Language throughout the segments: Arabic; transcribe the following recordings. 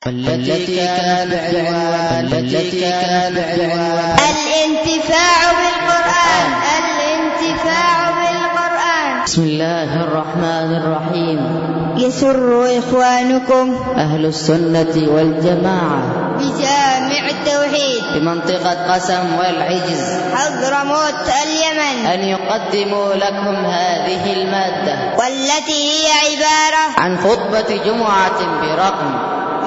التي كانت بعنوان الانتفاع بالقرآن. بسم الله الرحمن الرحيم. يسر إخوانكم أهل السنة والجماعة بجامع التوحيد بمنطقة قسم والعجز حضرموت اليمن أن يقدموا لكم هذه المادة، والتي هي عبارة عن خطبة جمعة برقم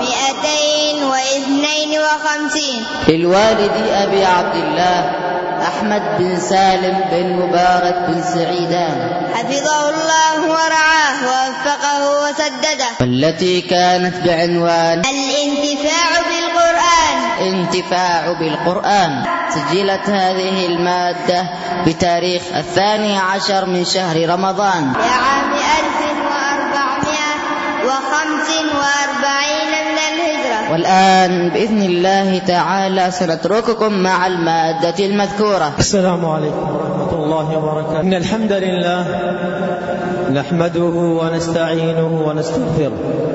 252 للوالد أبي عبد الله أحمد بن سالم بن مبارك بن سعيدان حفظه الله ورعاه ووفقه وسدده، والتي كانت بعنوان الانتفاع بالقرآن. سجلت هذه المادة بتاريخ 12 من شهر رمضان لعام 1445 من الهجرة. والآن بإذن الله تعالى سنترككم مع المادة المذكورة. السلام عليكم ورحمة الله وبركاته. إن الحمد لله نحمده ونستعينه ونستغفره،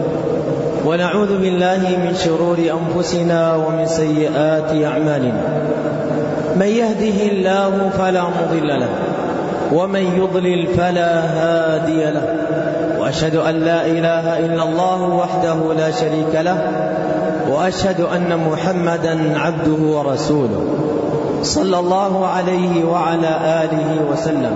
ونعوذ بالله من شرور أنفسنا ومن سيئات أعمالنا. من يهده الله فلا مضل له، ومن يضلل فلا هادي له، وأشهد أن لا إله إلا الله وحده لا شريك له، وأشهد أن محمدا عبده ورسوله صلى الله عليه وعلى آله وسلم.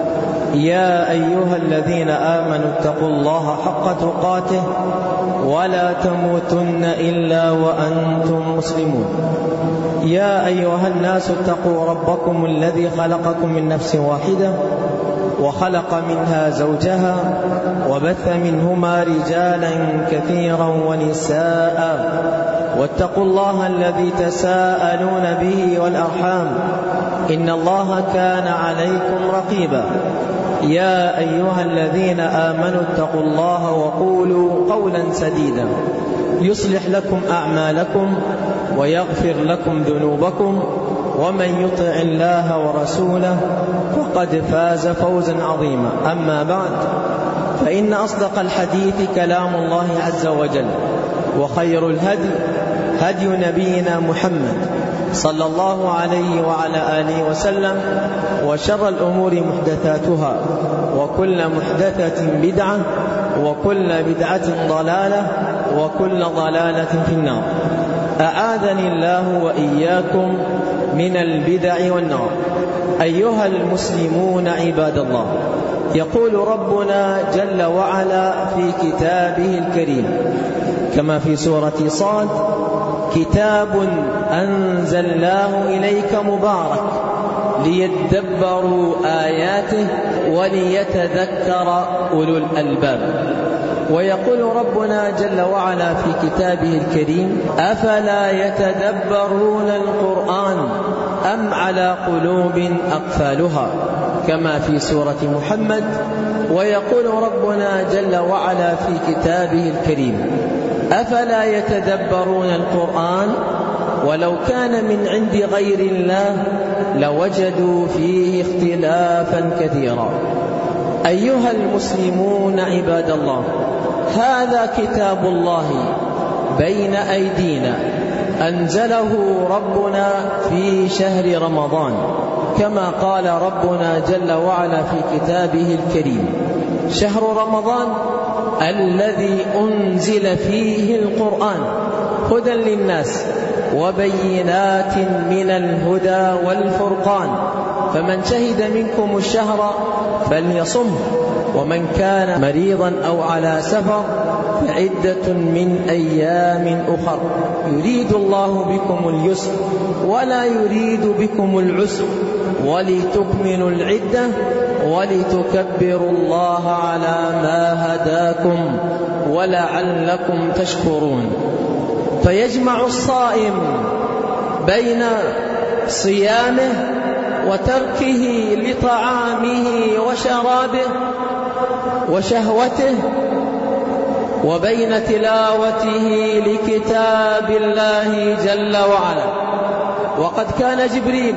يا أيها الذين آمنوا اتقوا الله حق تقاته ولا تموتن إلا وأنتم مسلمون. يا أيها الناس اتقوا ربكم الذي خلقكم من نفس واحدة وخلق منها زوجها وبث منهما رجالا كثيرا ونساء، واتقوا الله الذي تساءلون به والأرحام إن الله كان عليكم رقيبا. يا أيها الذين آمنوا اتقوا الله وقولوا قولا سديدا يصلح لكم أعمالكم ويغفر لكم ذنوبكم، ومن يطع الله ورسوله فقد فاز فوزا عظيما. أما بعد، فإن أصدق الحديث كلام الله عز وجل، وخير الهدي هدي نبينا محمد صلى الله عليه وعلى آله وسلم، وشر الأمور محدثاتها، وكل محدثة بدعة، وكل بدعة ضلالة، وكل ضلالة في النار. أعاذني الله وإياكم من البدع والنار. أيها المسلمون عباد الله، يقول ربنا جل وعلا في كتابه الكريم كما في سورة صاد: كتاب أنزلناه إليك مبارك ليدبروا آياته وليتذكر أولو الألباب. ويقول ربنا جل وعلا في كتابه الكريم: أفلا يتدبرون القرآن أم على قلوب أقفالها، كما في سورة محمد. ويقول ربنا جل وعلا في كتابه الكريم: أفلا يتدبرون القرآن ولو كان من عند غير الله لوجدوا فيه اختلافا كثيرا. أيها المسلمون عباد الله، هذا كتاب الله بين أيدينا، أنزله ربنا في شهر رمضان، كما قال ربنا جل وعلا في كتابه الكريم: شهر رمضان الذي أنزل فيه القرآن هدى للناس وبينات من الهدى والفرقان، فمن شهد منكم الشهر فليصم، ومن كان مريضا أو على سفر فعدة من أيام أخر، يريد الله بكم اليسر ولا يريد بكم العسر، ولتكملوا العدة ولتكبروا الله على ما هداكم ولعلكم تشكرون. فيجمع الصائم بين صيامه وتركه لطعامه وشرابه وشهوته، وبين تلاوته لكتاب الله جل وعلا. وقد كان جبريل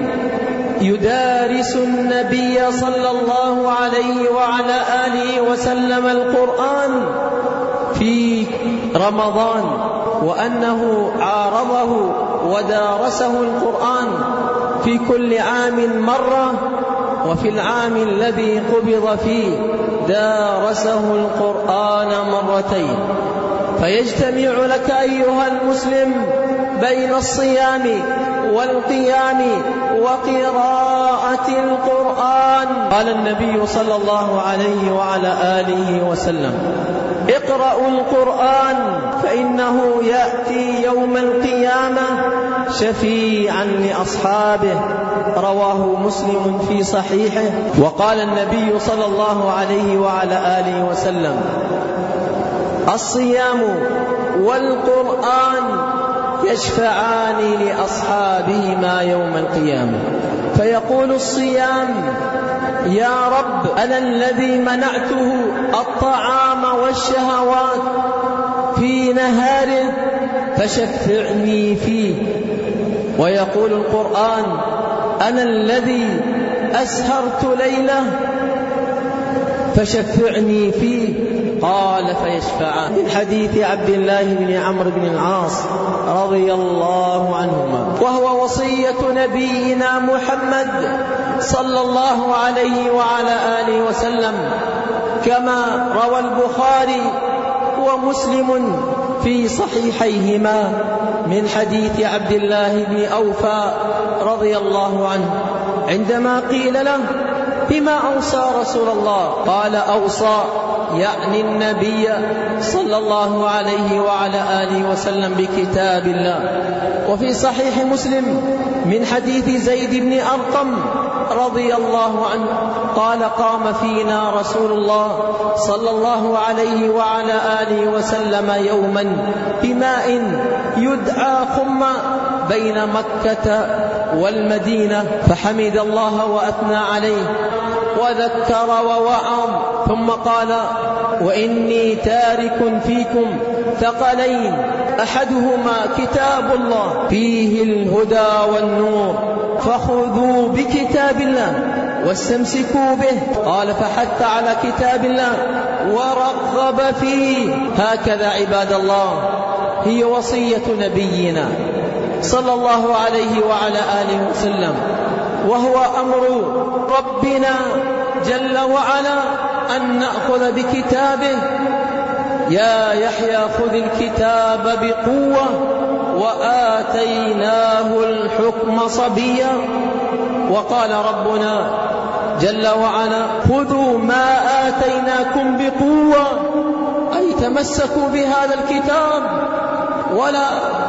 يدارس النبي صلى الله عليه وعلى آله وسلم القرآن في رمضان، وأنه عارضه ودارسه القرآن في كل عام مرة، وفي العام الذي قبض فيه دارسه القرآن مرتين. فيجتمع لك أيها المسلم بين الصيام والقيام وقراءة القرآن. قال النبي صلى الله عليه وعلى آله وسلم: اقرأوا القرآن فإنه يأتي يوم القيامة شفيعا لأصحابه. رواه مسلم في صحيحه. وقال النبي صلى الله عليه وعلى آله وسلم: الصيام والقرآن يشفعان لأصحابهما يوم القيامة. فيقول الصيام: يا رب، أنا الذي منعته الطعام والشهوات في نهاره فشفعني فيه. ويقول القرآن: أنا الذي أسهرت ليلة فشفعني فيه. قال: فيشفعان. من حديث عبد الله بن عمرو بن العاص رضي الله عنهما، وهو وصية نبينا محمد صلى الله عليه وعلى آله وسلم، كما روى البخاري ومسلم في صحيحيهما من حديث عبد الله بن أوفى رضي الله عنه عندما قيل له: بما أوصى رسول الله؟ قال: أوصى يعني النبي صلى الله عليه وعلى آله وسلم بكتاب الله. وفي صحيح مسلم من حديث زيد بن أرقم رضي الله عنه قال: قام فينا رسول الله صلى الله عليه وعلى آله وسلم يوما بماء يدعى خمّ بين مكة والمدينة، فحمد الله وأثنى عليه وذكر ووعظ، ثم قال: وإني تارك فيكم ثقلين، أحدهما كتاب الله فيه الهدى والنور، فخذوا بكتاب الله واستمسكوا به. قال: فحث على كتاب الله ورغب فيه. هكذا عباد الله هي وصية نبينا صلى الله عليه وعلى آله وسلم، وهو أمر ربنا جل وعلا أن نأخذ بكتابه. يا يحيى خذ الكتاب بقوة وآتيناه الحكم صبيا. وقال ربنا جل وعلا: خذوا ما آتيناكم بقوة، أي تمسكوا بهذا الكتاب ولا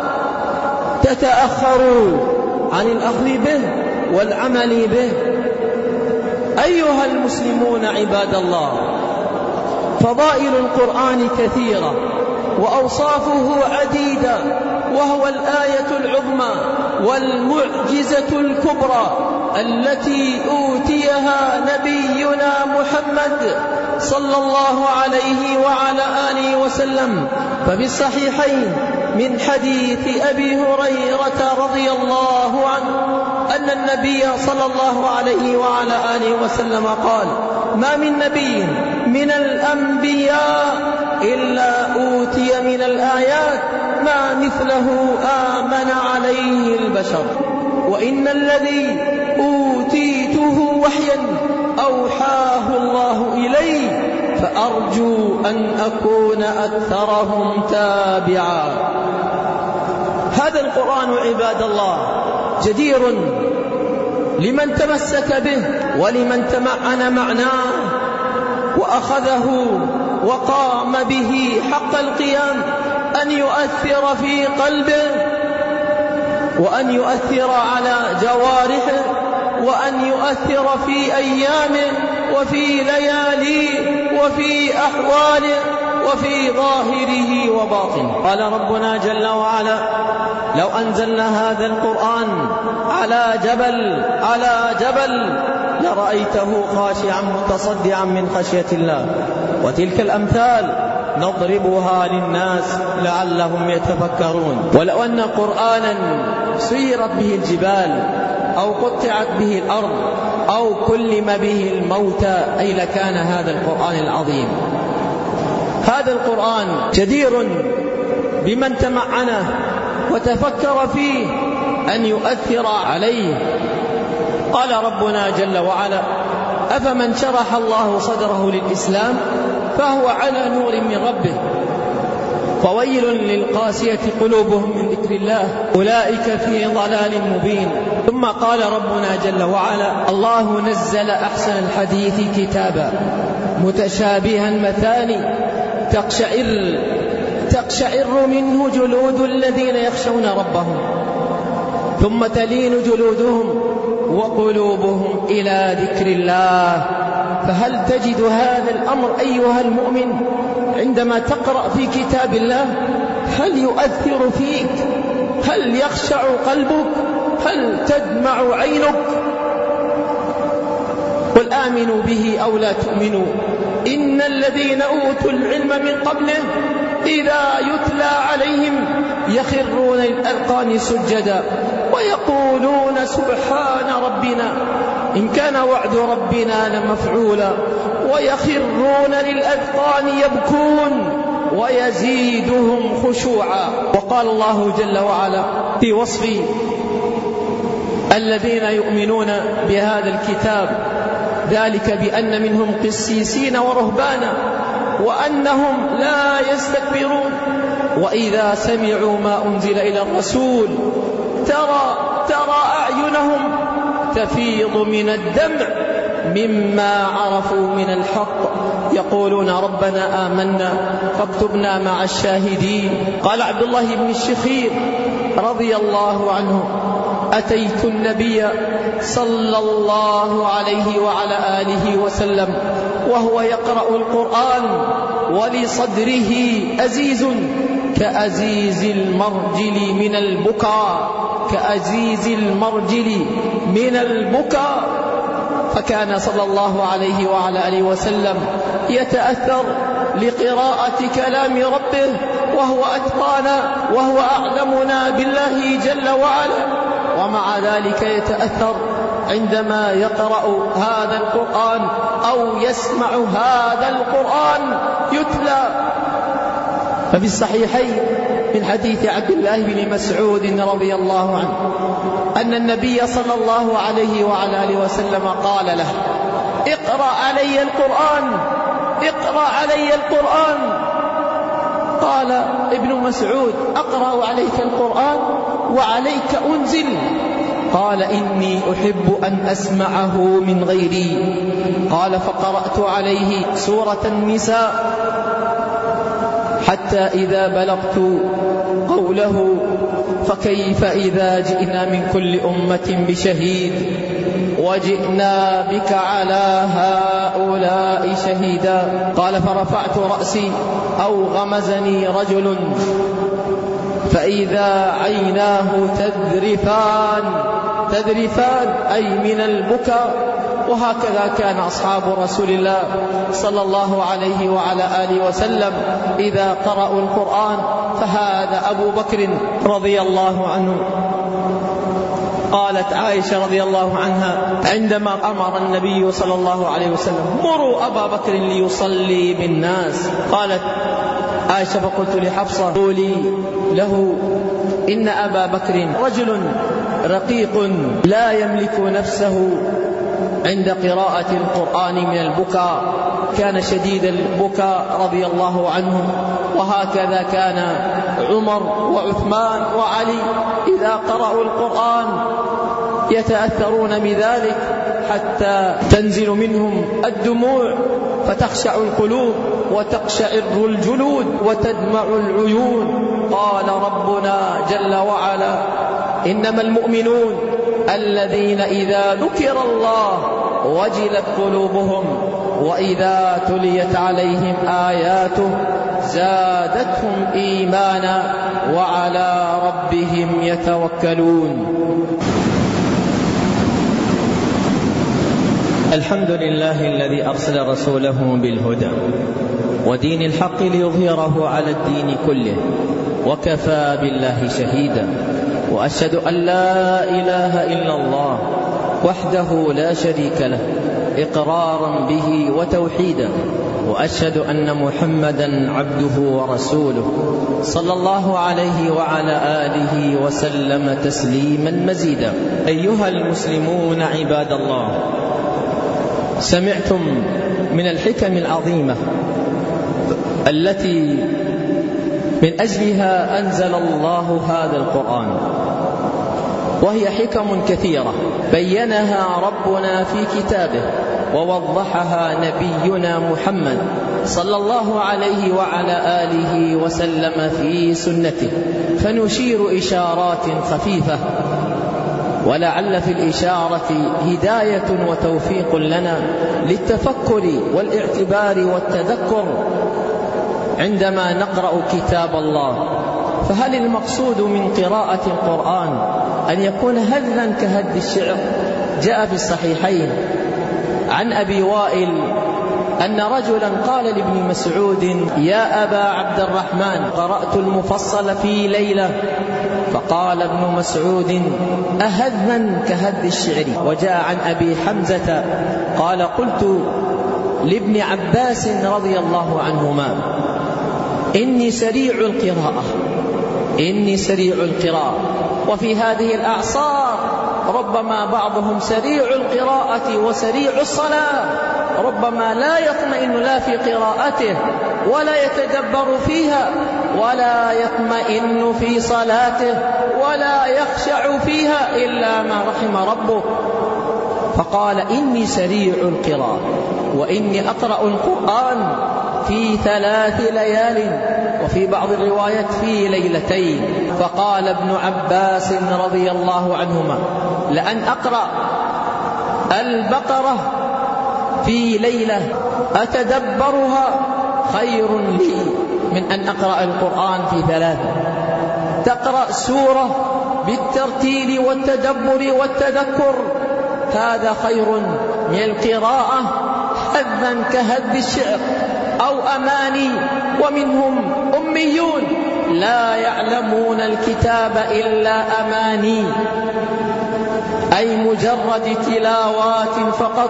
تتأخروا عن الأخذ به والعمل به. أيها المسلمون عباد الله، فضائل القرآن كثيرة وأوصافه عديدة، وهو الآية العظمى والمعجزة الكبرى التي أوتيها نبينا محمد صلى الله عليه وعلى آله وسلم. ففي الصحيحين من حديث أبي هريرة رضي الله عنه أن النبي صلى الله عليه وعلى آله وسلم قال: ما من نبي من الأنبياء إلا أوتي من الآيات ما مثله آمن عليه البشر، وإن الذي أوتيته وحيا أوحاه الله إلي، فأرجو أن أكون أكثرهم تابعا. هذا القرآن عباد الله جدير لمن تمسك به ولمن تمعن معناه وأخذه وقام به حق القيام، أن يؤثر في قلبه، وأن يؤثر على جوارحه، وأن يؤثر في أيامه وفي لياليه وفي أحواله وفي ظاهره وباطنه. قال ربنا جل وعلا: لو أنزلنا هذا القرآن على جبل لرأيته خاشعا متصدعا من خشية الله. وتلك الأمثال نضربها للناس لعلهم يتفكرون. ولو أن قرآنا سيرت به الجبال أو قطعت به الأرض أو كلم به الموتى، أي لكان هذا القرآن العظيم. هذا القرآن جدير بمن تمعنه وتفكر فيه أن يؤثر عليه. قال ربنا جل وعلا: أفمن شرح الله صدره للإسلام فهو على نور من ربه فويل للقاسية قلوبهم من ذكر الله أولئك في ضلال مبين. ثم قال ربنا جل وعلا: الله نزل أحسن الحديث كتابا متشابها مثاني تقشعر منه جلود الذين يخشون ربهم ثم تلين جلودهم وقلوبهم إلى ذكر الله. فهل تجد هذا الأمر أيها المؤمن عندما تقرأ في كتاب الله؟ هل يؤثر فيك؟ هل يخشع قلبك؟ هل تدمع عينك؟ قل آمنوا به أو لا تؤمنوا إن الذين أوتوا العلم من قبله إذا يتلى عليهم يخرون للأذقان سجدا ويقولون سبحان ربنا إن كان وعد ربنا لمفعولا ويخرون للأذقان يبكون ويزيدهم خشوعا. وقال الله جل وعلا في وصف الذين يؤمنون بهذا الكتاب: ذلك بأن منهم قسيسين ورهبانا وأنهم لا يستكبرون وإذا سمعوا ما أنزل إلى الرسول ترى أعينهم تفيض من الدمع مما عرفوا من الحق يقولون ربنا آمنا فاكتبنا مع الشاهدين. قال عبد الله بن الشخير رضي الله عنه: أتيت النبي صلى الله عليه وعلى آله وسلم وهو يقرأ القرآن ولصدره أزيز كأزيز المرجل من البكاء من البكاء. فكان صلى الله عليه وعلى آله وسلم يتأثر لقراءة كلام ربه وهو أتقانا وهو أعلمنا بالله جل وعلا، ومع ذلك يتأثر عندما يقرأ هذا القرآن أو يسمع هذا القرآن يتلى. ففي الصحيحين من حديث عبد الله بن مسعود رضي الله عنه أن النبي صلى الله عليه وعلى آله وسلم قال له: اقرأ علي القرآن. قال ابن مسعود: أقرأ عليك القرآن وعليك أنزل؟ قال: إني أحب أن أسمعه من غيري. قال: فقرأت عليه سورة النساء حتى إذا بلغت قوله: فكيف إذا جئنا من كل أمة بشهيد وجئنا بك على هؤلاء شهيدا. قال: فرفعت رأسي أو غمزني رجل فإذا عيناه تذرفان أي من البكاء. وهكذا كان أصحاب رسول الله صلى الله عليه وعلى آله وسلم إذا قرأوا القرآن. فهذا أبو بكر رضي الله عنه. قالت عائشة رضي الله عنها عندما أمر النبي صلى الله عليه وسلم: مروا أبا بكر ليصلي بالناس. قالت عائشة: فقلت لحفصة: قولي له إن أبا بكر رجل رقيق لا يملك نفسه عند قراءة القرآن من البكاء، كان شديد البكاء رضي الله عنه. وهكذا كان عمر وعثمان وعلي إذا قرأوا القرآن يتأثرون بذلك حتى تنزل منهم الدموع فتخشع القلوب وتقشعر الجلود وتدمع العيون. قال ربنا جل وعلا: إنما المؤمنون الذين إذا ذكر الله وجلت قلوبهم وإذا تليت عليهم آياته زادتهم إيمانا وعلى ربهم يتوكلون. الحمد لله الذي أرسل رسوله بالهدى ودين الحق ليظهره على الدين كله، وكفى بالله شهيدا. وأشهد أن لا إله إلا الله وحده لا شريك له إقرارا به وتوحيدا، وأشهد أن محمدا عبده ورسوله صلى الله عليه وعلى آله وسلم تسليما مزيدا. أيها المسلمون عباد الله، سمعتم من الحكم العظيمة التي من أجلها أنزل الله هذا القرآن، وهي حكم كثيرة بينها ربنا في كتابه ووضحها نبينا محمد صلى الله عليه وعلى آله وسلم في سنته، فنشير إشارات خفيفة، ولعل في الإشارة هداية وتوفيق لنا للتفكر والاعتبار والتذكر عندما نقرأ كتاب الله. فهل المقصود من قراءة القرآن أن يكون هذا كهد الشعر؟ جاء في الصحيحين عن أبي وائل أن رجلا قال لابن مسعود: يا أبا عبد الرحمن، قرأت المفصل في ليلة. فقال ابن مسعود: أهذا كهد الشعر. وجاء عن أبي حمزة قال: قلت لابن عباس رضي الله عنهما: إني سريع القراءة. وفي هذه الأعصار ربما بعضهم سريع القراءة وسريع الصلاة، ربما لا يطمئن لا في قراءته ولا يتدبر فيها ولا يطمئن في صلاته ولا يخشع فيها إلا ما رحم ربه. فقال: إني سريع القراءة، وإني أقرأ القرآن في 3 ليال، وفي بعض الروايات في 2 ليلة. فقال ابن عباس رضي الله عنهما: لأن أقرأ البقرة في ليلة أتدبرها خير لي من أن أقرأ القرآن في 3. تقرأ سورة بالترتيل والتدبر والتذكر، هذا خير من القراءة هذا كهد الشعر أو أماني. ومنهم أميون لا يعلمون الكتاب إلا أماني، أي مجرد تلاوات فقط.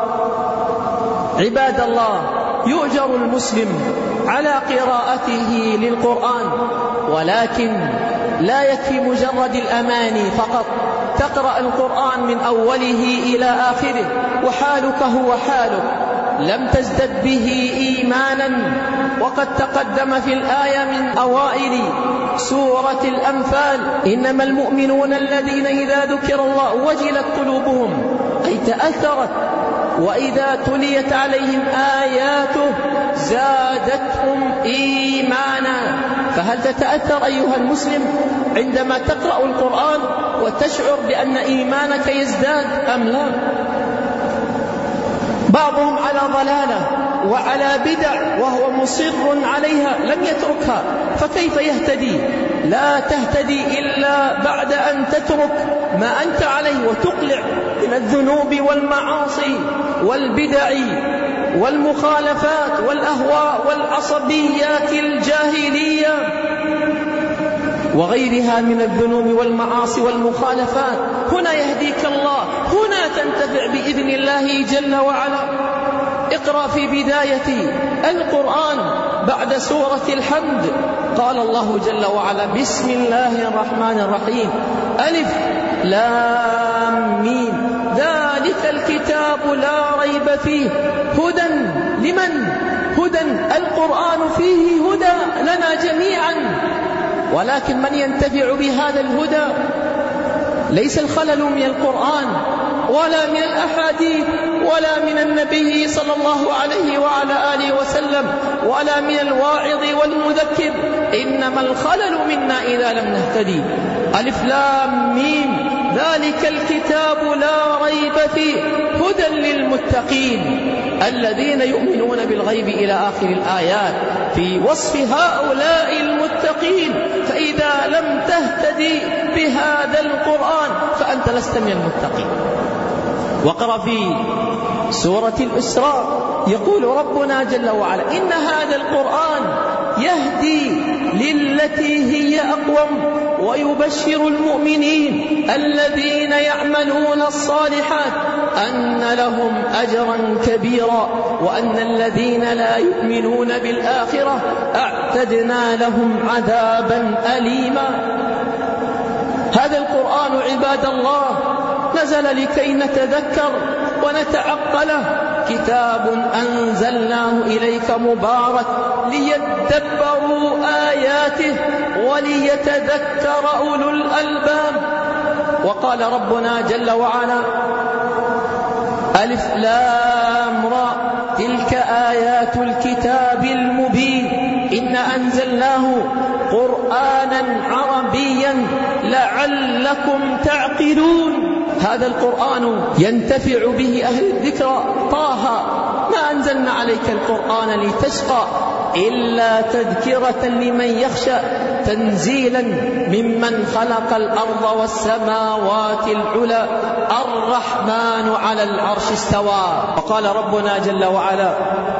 عباد الله، يؤجر المسلم على قراءته للقرآن، ولكن لا يكفي مجرد الأماني فقط. تقرأ القرآن من أوله إلى آخره وحالك هو حالك، لم تزدد به إيمانا. وقد تقدم في الآية من أوائل سورة الأنفال: إنما المؤمنون الذين إذا ذكر الله وجلت قلوبهم، أي تأثرت، وإذا تليت عليهم آياته زادتهم إيمانا. فهل تتأثر أيها المسلم عندما تقرأ القرآن وتشعر بأن إيمانك يزداد أم لا؟ بعضهم على ضلالة وعلى بدع وهو مصر عليها لم يتركها، فكيف يهتدي؟ لا تهتدي إلا بعد أن تترك ما أنت عليه وتقلع من الذنوب والمعاصي والبدع والمخالفات والأهواء والعصبيات الجاهلية وغيرها من الذنوب والمعاصي والمخالفات. هنا يهديك الله، هنا تنتفع بإذن الله جل وعلا. اقرأ في بداية القرآن بعد سورة الحمد قال الله جل وعلا: بسم الله الرحمن الرحيم، ألف لام ميم، ذلك الكتاب لا ريب فيه هدى لمن؟ هدى، القرآن فيه هدى لنا جميعا، ولكن من ينتفع بهذا الهدى؟ ليس الخلل من القرآن ولا من الأحاديث ولا من النبي صلى الله عليه وعلى آله وسلم ولا من الواعظ والمذكر، إنما الخلل منا إذا لم نهتدي. ألف لام ميم، ذلك الكتاب لا ريب فيه هدى للمتقين الذين يؤمنون بالغيب إلى آخر الآيات في وصف هؤلاء المتقين. فإذا لم تهتدي بهذا القرآن فأنت لست من المتقين. وقرأ في سورة الإسراء يقول ربنا جل وعلا: إن هذا القرآن يهدي للتي هي أقوم، ويبشر المؤمنين الذين يعملون الصالحات أن لهم أجرا كبيرا، وأن الذين لا يؤمنون بالآخرة أعتدنا لهم عذابا أليما. هذا القرآن عباد الله نزل لكي نتذكر ونتعقله، كتاب أنزلناه إليك مبارك ليدبروا آياته وليتذكر أولو الألباب. وقال ربنا جل وعلا: ألف لام را تلك آيات الكتاب المبين إنا أنزلناه قرآنا عربيا لعلكم تعقلون. هذا القرآن ينتفع به أهل الذكرى. طه ما أنزلنا عليك القرآن لتشقى إلا تذكرة لمن يخشى تنزيلا ممن خلق الأرض والسماوات العلى الرحمن على العرش استوى. وقال ربنا جل وعلا: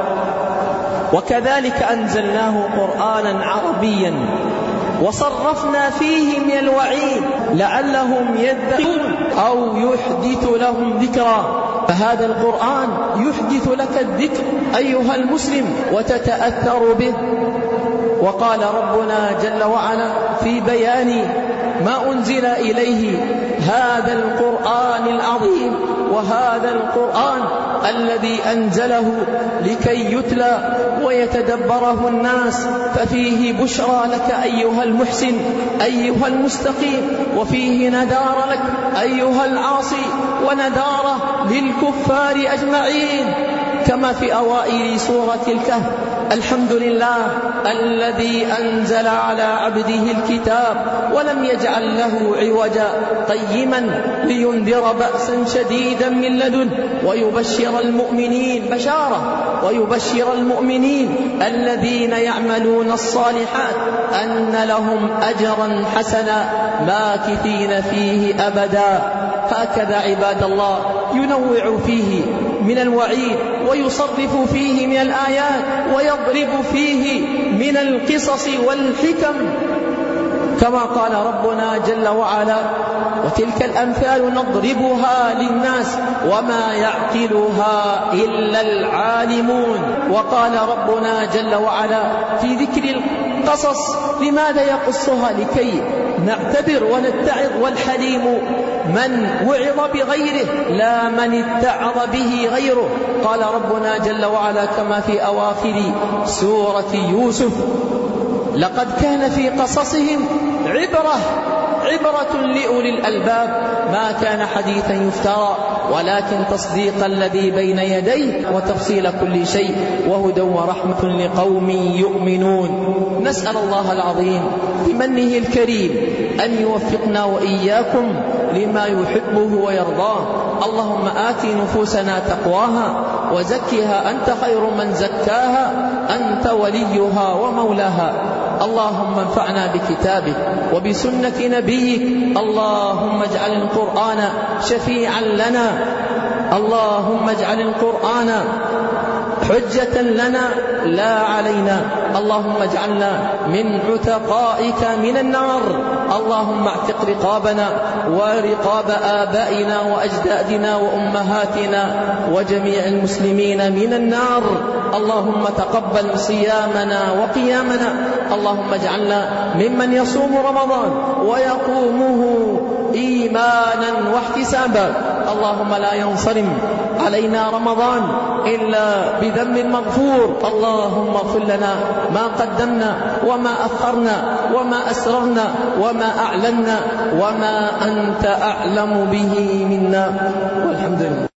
وكذلك أنزلناه قرآنا عربيا وصرفنا فيه من الوعيد لعلهم يذكرون أو يحدث لهم ذكرا. فهذا القرآن يحدث لك الذكر أيها المسلم وتتأثر به. وقال ربنا جل وعلا في بيان ما أنزل إليه هذا القرآن العظيم وهذا القرآن الذي أنزله لكي يتلى ويتدبره الناس، ففيه بشرى لك أيها المحسن أيها المستقيم، وفيه ندار لك أيها العاصي، وندارة للكفار أجمعين، كما في أوائل سورة الكهف: الحمد لله الذي أنزل على عبده الكتاب ولم يجعل له عوجا قيما لينذر بأسا شديدا من لدنه ويبشر المؤمنين ويبشر المؤمنين الذين يعملون الصالحات أن لهم أجرا حسنا ماكثين فيه أبدا. هكذا عباد الله ينوع فيه من الوعيد ويصرف فيه من الآيات ويضرب فيه من القصص والحكم، كما قال ربنا جل وعلا: وتلك الأمثال نضربها للناس وما يعقلها إلا العالمون. وقال ربنا جل وعلا في ذكر القصص: لماذا يقصها؟ لكي نعتبر ونتعظ، والحليم من وعظ بغيره لا من اتعظ به غيره. قال ربنا جل وعلا كما في أواخر سورة يوسف: لقد كان في قصصهم عبرة لأولي الألباب ما كان حديثا يفترى ولكن تصديق الذي بين يديه وتفصيل كل شيء وهدى ورحمة لقوم يؤمنون. نسأل الله العظيم بمنه الكريم أن يوفقنا وإياكم لما يحبه ويرضاه. اللهم آت نفوسنا تقواها وزكها أنت خير من زكاها أنت وليها ومولاها. اللهم انفعنا بكتابك وبسنة نبيك. اللهم اجعل القرآن شفيعا لنا، اللهم اجعل القرآن حجة لنا لا علينا. اللهم اجعلنا من عتقائك من النار. اللهم اعتق رقابنا ورقاب آبائنا وأجدادنا وأمهاتنا وجميع المسلمين من النار. اللهم تقبل صيامنا وقيامنا. اللهم اجعلنا ممن يصوم رمضان ويقومه إيمانا واحتسابا. اللهم لا ينصرم علينا رمضان إلا بذنب مغفور. اللهم اغفر لنا ما قدمنا وما أخرنا وما أسررنا وما أعلنا وما أنت أعلم به منا، والحمد لله.